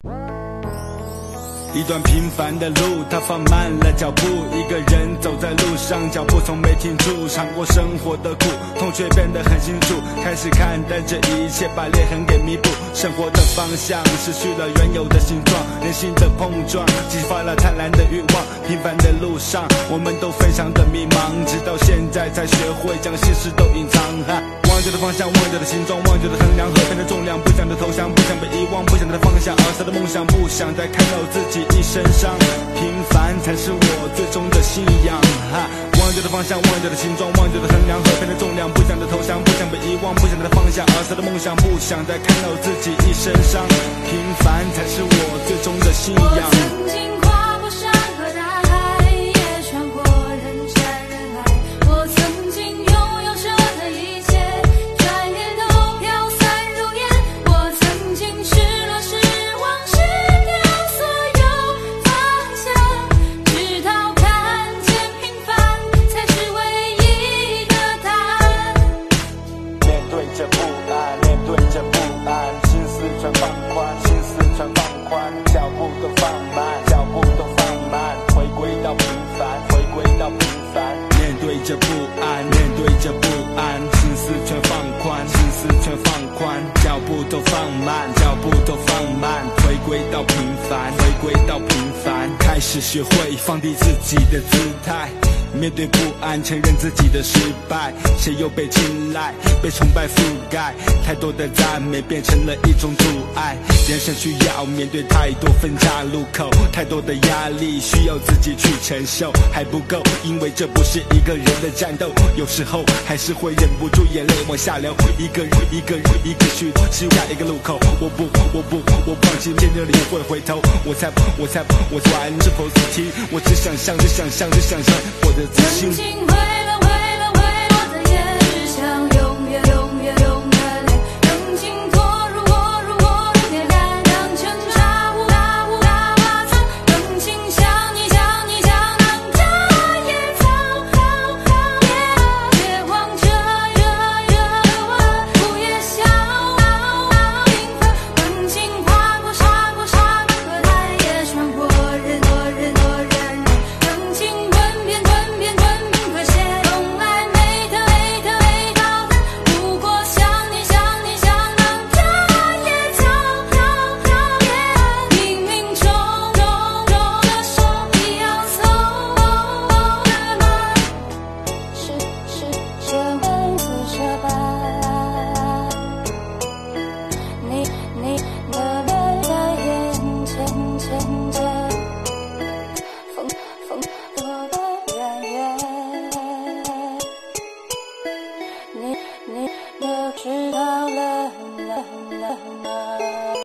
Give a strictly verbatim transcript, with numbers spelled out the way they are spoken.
一段平凡的路，他放慢了脚步，一个人走在路上，脚步从没停住，尝过生活的苦，痛却变得很清楚，开始看淡这一切，把裂痕给弥补，生活的方向失去了原有的形状，人性的碰撞激发了贪婪的欲望，平凡的路上我们都非常的迷茫，直到现在才学会将心事都隐藏。哈，忘记了方向，忘记了形状，忘记了衡量和平的重量，不想的投降，不想被遗忘，不想的放下儿时的梦想，不想再看到自己一身伤，平凡才是我最终的信仰。哈，忘记了方向，忘记了形状，忘记了衡量和平的重量，不想的投降，不想被遗忘，不想再放下儿时的梦想，不想再看到自己一身伤，平凡才是我最终的信仰。 我曾经跨过山和大海，也穿过人山人海，我曾经拥有着的一切，转眼都飘散如烟，我曾经失落失望失掉所有方向，直到看见平凡才是唯一的答案。 面对着不安，面对着不安，心思全放宽，心思全放宽，脚步都放慢，脚步都放慢，回归到平凡，回归到平凡。面对着不安，面对着不安，心思全放宽，心思全放宽，脚步都放慢，脚步都放慢，回归到平凡，回归到平凡。开始学会放低自己的姿态，面对不安，承认自己的失败，谁又被青睐，被崇拜覆盖，太多的赞美变成了一种阻碍，人生需要面对太多分岔路口，太多的压力需要自己去承受，还不够，因为这不是一个人的战斗，有时候还是会忍不住眼泪往下流，一个人一个人一个去是下一个路口，我不我不我放弃，面对了也会回头，我才我才我才是否死题，我只想象只想象只想象我的自信。 曾经为了为了为了我的眼，只想永远永远永远泪，曾经堕入我入我入点燃，当成炸物炸物大瓦藏，曾经想你想你想当家也藏好好别别望着热热的我不也笑平凡，曾经跨过沙过沙漠和海，也穿过人过人过人海，曾经吞遍吞遍吞并和谐，从来没得没得没到达，不过想你想你想当家也藏好好别冥冥中中中的手一样走的吗？是是这么不舍吧？你你的美在眼前牵着，风风躲得远远，你你都知道了了了吗？